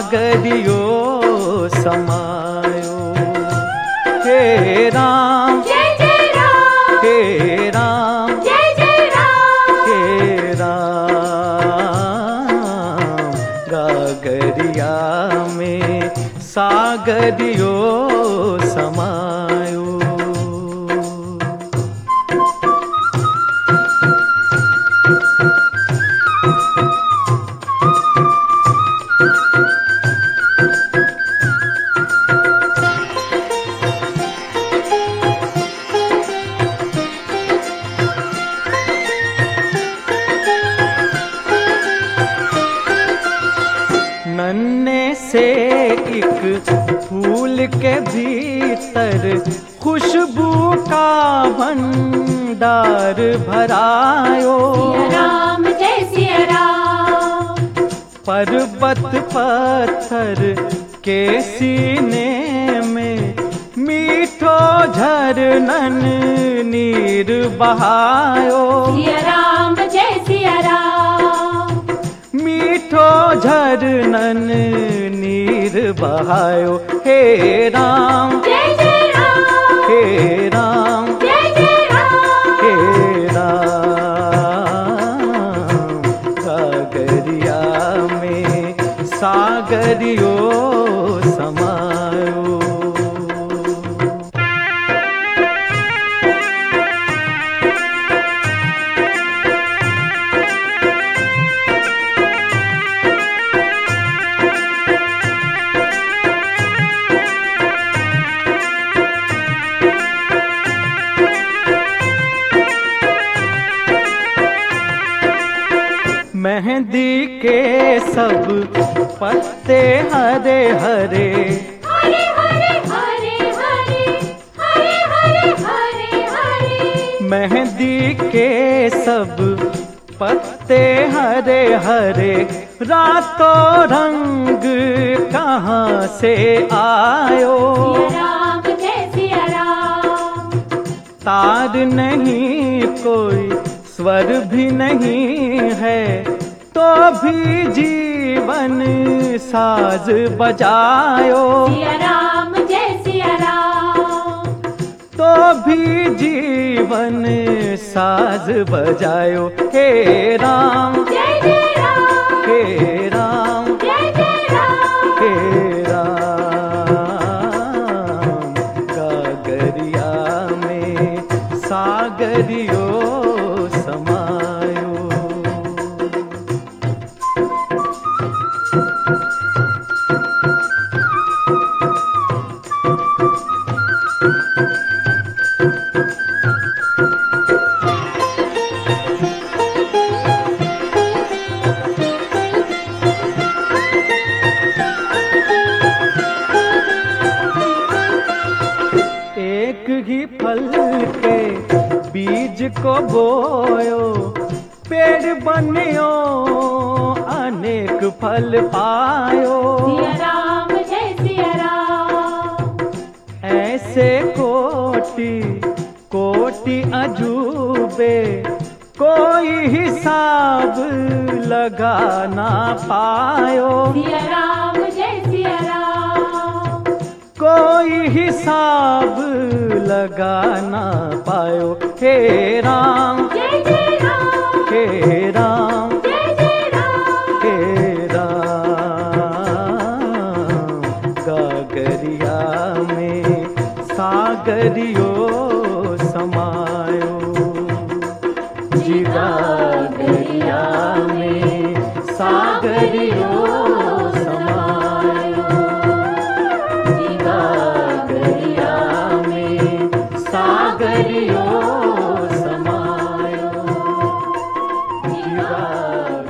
सागरियो समायो। हे राम जय जय राम, हे राम जय जय राम, हे राम। गागरिया में सागरियो समायो। नन्हे से एक फूल के भीतर खुशबू का भंडार भरायो। सिया राम जय सिया राम, पर्वत पत्थर के सीने में मीठो झरनन नीर बहायो। सिया राम जय सिया राम, मीठो झरनन नीर बहायो। हे राम जय जय राम, हे राम जय जय राम, हे राम। गागरिया में सागरियो समायो। मेहंदी के सब पत्ते हरे हरे, हरे हरे हरे हरे, हरे हरे हरे हरे, मेहंदी के सब पत्ते हरे हरे। रातों रंग कहाँ से आयो। सिया राम जय सिया राम, तार नहीं कोई स्वर भी नहीं है, तो भी जीवन साज बजायो। सिया राम जय सिया राम, तो भी जीवन साज बजायो। हे राम जय जय राम, हे राम जय जय राम, हे राम। गागरिया में सागरियो समायो। एक ही फल के बीज को बोयो, पेड़ बनियो अनेक फल पायो। सिया राम जय सिया राम, ऐसे कोटि कोटि अजूबे कोई हिसाब लगा ना पायो। सिया राम जय सिया राम, कोई हिसाब लगा ना पायो। हे राम जय जय राम, हे राम जय जय राम, हे राम। गागरिया में सागरियो समायो। जी गागरिया में सागरियो समायो। जी गागरिया में सागरियो समायो। जी गागरिया